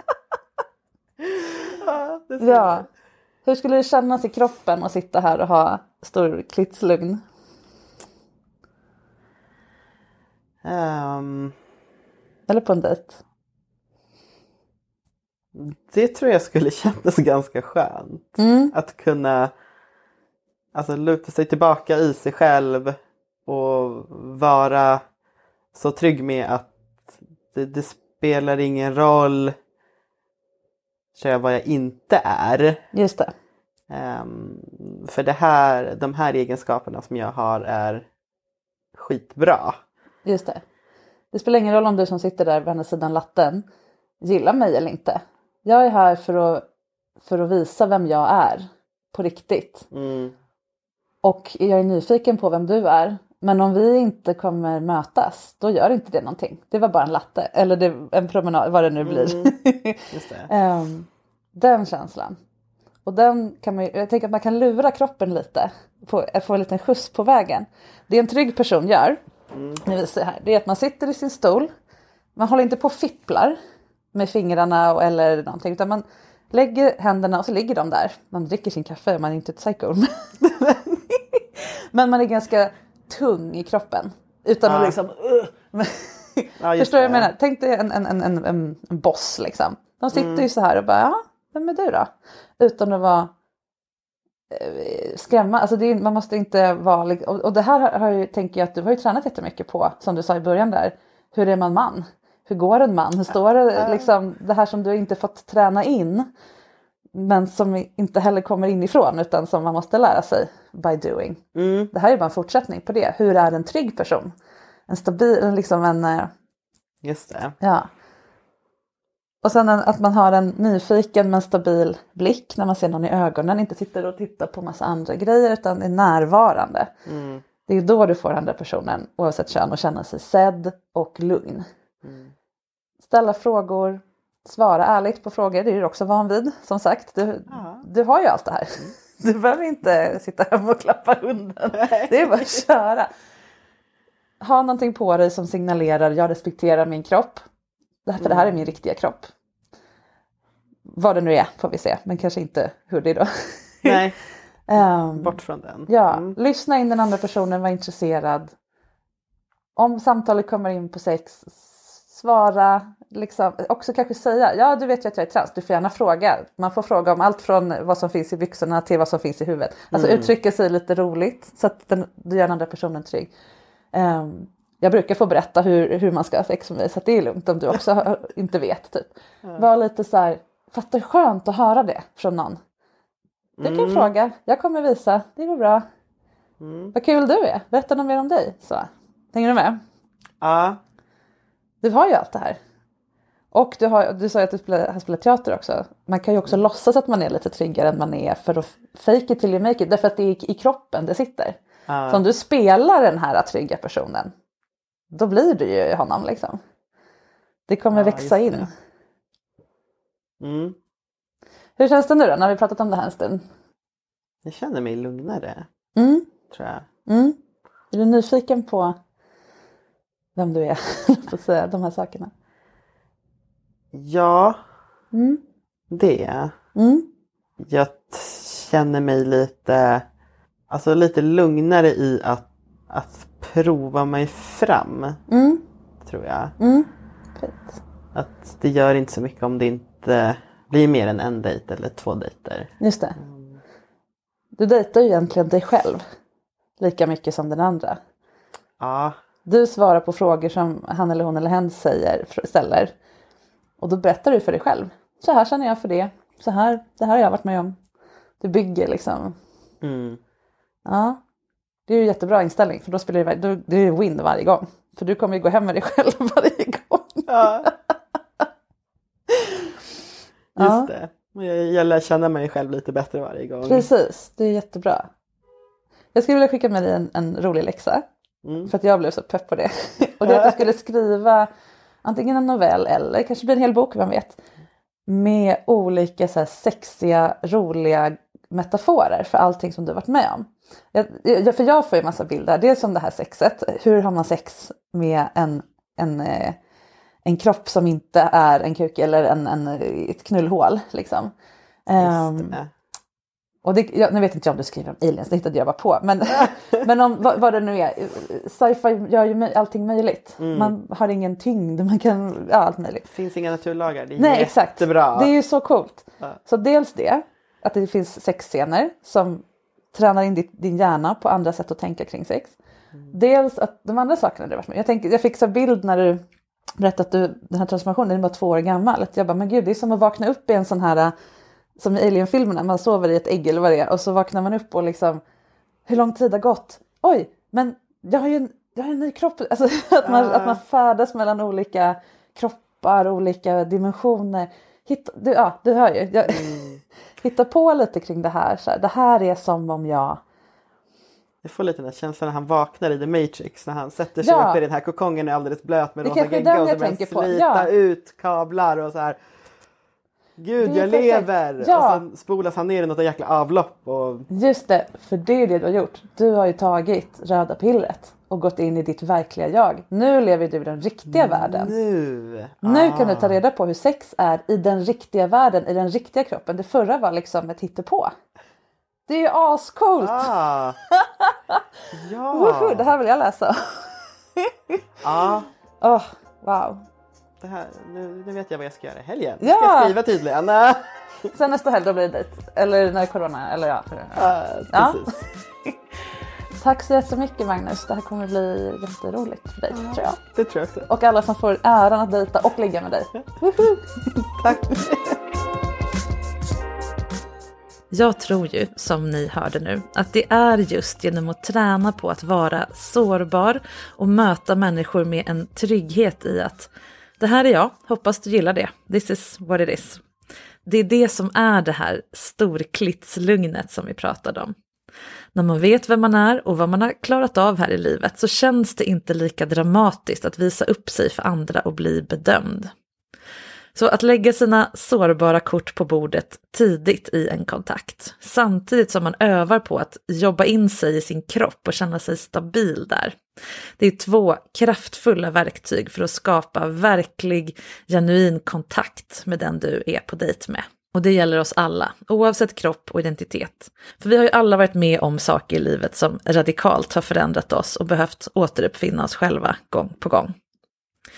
ja, det ja. Hur skulle det kännas i kroppen att sitta här och ha storklitslugn? Um, Eller på en dejt? Det tror jag skulle kännas ganska skönt. Mm. Att kunna alltså, luta sig tillbaka i sig själv och vara så trygg med att det, det spelar ingen roll så jag vad jag inte är. Just det. Um, för det här, de här egenskaperna som jag har är skitbra. Just det. Det spelar ingen roll om du som sitter där på andra sidan latten gillar mig eller inte. Jag är här för att, för att visa vem jag är på riktigt. Mm. Och jag är nyfiken på vem du är. Men om vi inte kommer mötas, då gör inte det någonting. Det var bara en latte. Eller det, en promenad, vad det nu blir. Mm. Just det. um, den känslan. Och den kan man, jag tänker att man kan lura kroppen lite. Få, få en liten skjuts på vägen. Det en trygg person gör. Mm. Nu visar jag här. Det är att man sitter i sin stol. Man håller inte på och fipplar med fingrarna och, eller någonting. Utan man lägger händerna och så ligger de där. Man dricker sin kaffe. Man är inte ett psycho. Men man är ganska tung i kroppen. Utan ah. att liksom... Uh, ja, förstår du vad jag menar? Tänk dig en, en, en, en, en boss liksom. De sitter mm. ju så här och bara... Ja, vem är du då? Utan att vara... Eh, skrämma. Alltså det är, man måste inte vara... Och, och det här har ju, tänker jag att du har ju tränat jättemycket på. Som du sa i början där. Hur är man man? Hur går en man? Hur står det liksom... Det här som du inte fått träna in. Men som inte heller kommer inifrån. Utan som man måste lära sig by doing. Mm. Det här är bara en fortsättning på det. Hur är en trygg person? En stabil, liksom en... Just det. Ja. Och sen en, att man har en nyfiken men stabil blick när man ser någon i ögonen. Inte sitter och tittar på massa andra grejer utan är närvarande. Mm. Det är då du får andra personen, oavsett kön, och känna sig sedd och lugn. Mm. Ställa frågor. Svara ärligt på frågor, det är du också van vid. Som sagt, du, du har ju allt det här. Mm. Du behöver inte sitta hemma och klappa hunden. Det är bara att köra. Ha någonting på dig som signalerar, jag respekterar min kropp. För mm. det här är min riktiga kropp. Vad det nu är får vi se, men kanske inte hur det är då. Nej, um, bort från den. Ja, mm. lyssna in den andra personen, var intresserad. Om samtalet kommer in på sex, svara, liksom, också kanske säga, ja du vet ju att jag är trans, du får gärna fråga. Man får fråga om allt från vad som finns i byxorna till vad som finns i huvudet. Alltså mm. uttrycka sig lite roligt så att den, du gör den andra personen trygg. Um, jag brukar få berätta hur, hur man ska ha sex med mig, så att det är lugnt om du också inte vet. Typ. Mm. Var lite så här, fattar skönt att höra det från någon. Du kan mm. fråga, jag kommer visa, det går bra. Mm. Vad kul du är, berätta något mer om dig. Så, hänger du med? Ja. Du har ju allt det här. Och du, har, du sa att du spelar, har spelat teater också. Man kan ju också låtsas att man är lite tryggare än man är för att fake it till you make it. Därför att det är i kroppen det sitter. Uh. Så om du spelar den här trygga personen, då blir du ju honom liksom. Det kommer uh, växa in. Mm. Hur känns det nu då när vi pratat om det här en stund? Jag känner mig lugnare. Mm. Tror jag. Mm. Är du nyfiken på vem du är? För att säga de här sakerna. Ja, mm. det. Mm. Jag känner mig lite, alltså lite lugnare i att, att prova mig fram. Mm. Tror jag. Mm. Fint. Att det gör inte så mycket om det inte blir mer än en dejt eller två dejter. Just det. Du dejtar ju egentligen dig själv lika mycket som den andra. Ja. Du svarar på frågor som han eller hon eller hen säger, ställer. Och då berättar du för dig själv. Så här känner jag för det. Så här, det här har jag varit med om. Du bygger liksom. Mm. Ja. Det är ju jättebra inställning. För då spelar det, då, det är win varje gång. För du kommer ju gå hem med dig själv varje gång. Ja. Just ja. det. Jag, jag lär känna mig själv lite bättre varje gång. Precis, det är jättebra. Jag skulle vilja skicka med dig en, en rolig läxa. Mm. För att jag blev så pepp på det. Och det är att jag skulle skriva antingen en novell eller kanske blir en hel bok, vem vet. Med olika så här sexiga, roliga metaforer för allting som du varit med om. Jag, jag, för jag får ju massa bilder. Dels om det här sexet. Hur har man sex med en, en, en kropp som inte är en kuk eller en, en, ett knullhål. Liksom. Um, och det, jag, nu vet inte jag om du skriver om aliens, det hittade jag bara på. Men, men om vad, vad det nu är. Sci-fi gör ju allting möjligt. Mm. Man har ingen tyngd, man kan, ja, allt möjligt. Det finns inga naturlagar, det är Nej, jättebra. Exakt. Det är ju så coolt. Ja. Så dels det, att det finns sexscener som tränar in ditt, din hjärna på andra sätt att tänka kring sex. Mm. Dels att de andra sakerna du varit med. Jag, tänk, jag fick så bild när du berättade att du, den här transformationen, den var två år gammal. Att jag bara, men gud, det är som att vakna upp i en sån här, som i Alien-filmerna, man sover i ett ägg eller vad det är. Och så vaknar man upp och liksom, hur lång tid har gått? Oj, men jag har ju en, jag har en ny kropp. Alltså att man, uh. att man färdas mellan olika kroppar, olika dimensioner. Hitta, du, ja, du hör ju. Jag, mm. Hitta på lite kring det här, så här. Det här är som om jag... Jag får lite den här känslan när han vaknar i The Matrix. När han sätter sig ja. upp i den här kokongen och är alldeles blöt med det rosa gegga. Och så börjar slita ja. ut kablar och så här. Gud, jag perfekt. lever! Ja. Och sen spolas han ner i något jäkla avlopp. Och... Just det, för det är det du har gjort. Du har ju tagit röda pillret och gått in i ditt verkliga jag. Nu lever du i den riktiga mm, världen. Nu! Nu ah. kan du ta reda på hur sex är i den riktiga världen, i den riktiga kroppen. Det förra var liksom ett hittepå. Det är ju ascoolt! Ah. Ja! Woho, det här vill jag läsa. Ja. Oh, wow. Det här, nu, nu vet jag vad jag ska göra i helgen. Ja. Ska jag skriva tydligen. Sen nästa helg då blir det dejt. Eller när corona. Eller ja. ja, precis. Ja. Tack så jättemycket Magnus. Det här kommer bli jätteroligt för dig, ja, tror jag. Det tror jag också. Och alla som får äran att dejta och ligga med dig. Woho. Tack. Jag tror ju, som ni hörde nu, att det är just genom att träna på att vara sårbar och möta människor med en trygghet i att det här är jag, hoppas du gillar det. This is what it is. Det är det som är det här storklitslugnet som vi pratade om. När man vet vem man är och vad man har klarat av här i livet så känns det inte lika dramatiskt att visa upp sig för andra och bli bedömd. Så att lägga sina sårbara kort på bordet tidigt i en kontakt, samtidigt som man övar på att jobba in sig i sin kropp och känna sig stabil där. Det är två kraftfulla verktyg för att skapa verklig, genuin kontakt med den du är på dejt med. Och det gäller oss alla, oavsett kropp och identitet. För vi har ju alla varit med om saker i livet som radikalt har förändrat oss och behövt återuppfinna oss själva gång på gång.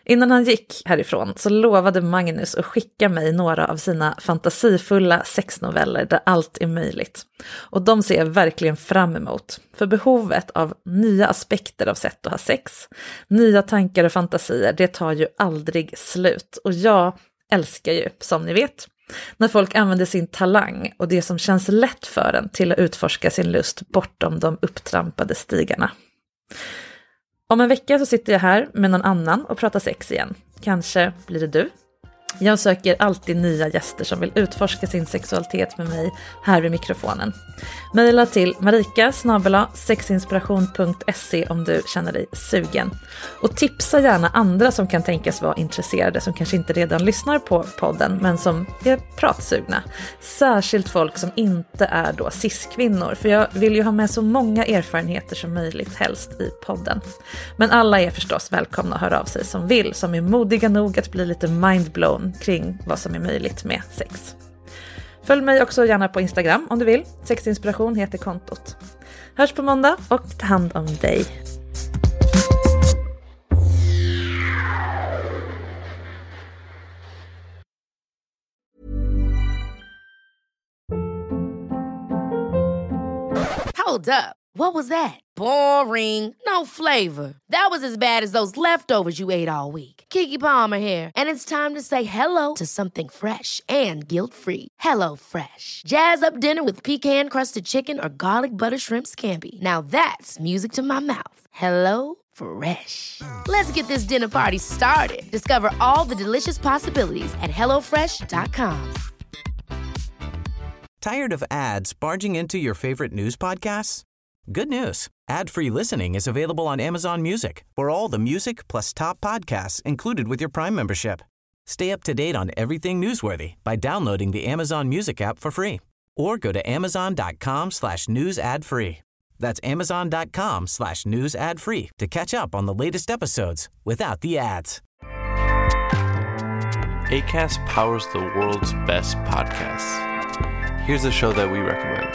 Innan han gick härifrån så lovade Magnus att skicka mig några av sina fantasifulla sexnoveller där allt är möjligt. Och de ser jag verkligen fram emot. För behovet av nya aspekter av sätt att ha sex, nya tankar och fantasier, det tar ju aldrig slut. Och jag älskar ju, som ni vet, när folk använder sin talang och det som känns lätt för en till att utforska sin lust bortom de upptrampade stigarna. Om en vecka så sitter jag här med någon annan och pratar sex igen. Kanske blir det du. Jag söker alltid nya gäster som vill utforska sin sexualitet med mig här vid mikrofonen. Maila till marika snabel-a sexinspiration punkt se om du känner dig sugen. Och tipsa gärna andra som kan tänkas vara intresserade, som kanske inte redan lyssnar på podden men som är pratsugna. Särskilt folk som inte är då cis-kvinnor, för jag vill ju ha med så många erfarenheter som möjligt helst i podden. Men alla är förstås välkomna att höra av sig som vill, som är modiga nog att bli lite mindblown kring vad som är möjligt med sex. Följ mig också gärna på Instagram om du vill. Sexinspiration heter kontot. Hörs på måndag och ta hand om dig. Hold up. What was that? Boring. No flavor. That was as bad as those leftovers you ate all week. Keke Palmer here, and it's time to say hello to something fresh and guilt-free. Hello Fresh. Jazz up dinner with pecan-crusted chicken or garlic butter shrimp scampi. Now that's music to my mouth. Hello Fresh. Let's get this dinner party started. Discover all the delicious possibilities at hello fresh dot com. Tired of ads barging into your favorite news podcasts? Good news. Ad-free listening is available on Amazon Music for all the music plus top podcasts included with your Prime membership. Stay up to date on everything newsworthy by downloading the Amazon Music app for free or go to amazon.com slash news ad free. That's amazon.com slash news ad free to catch up on the latest episodes without the ads. Acast powers the world's best podcasts. Here's a show that we recommend.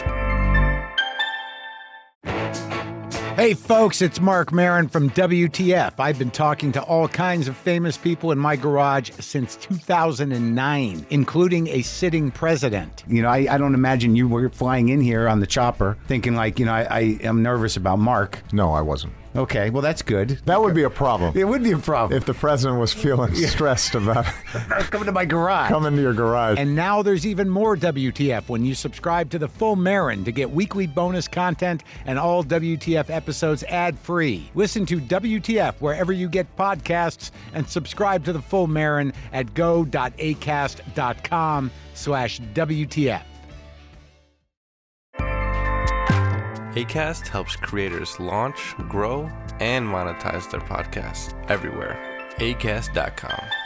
Hey folks, it's Mark Maron from W T F. I've been talking to all kinds of famous people in my garage since two thousand nine, including a sitting president. You know, I, I don't imagine you were flying in here on the chopper thinking like, you know, I, I am nervous about Mark. No, I wasn't. Okay, well, that's good. That would be a problem. It would be a problem. If the president was feeling stressed about coming to my garage. Coming to your garage. And now there's even more W T F when you subscribe to the Full Marin to get weekly bonus content and all W T F episodes ad-free. Listen to W T F wherever you get podcasts and subscribe to the Full Marin at go.acast.com slash WTF. Acast helps creators launch, grow, and monetize their podcasts everywhere. acast dot com.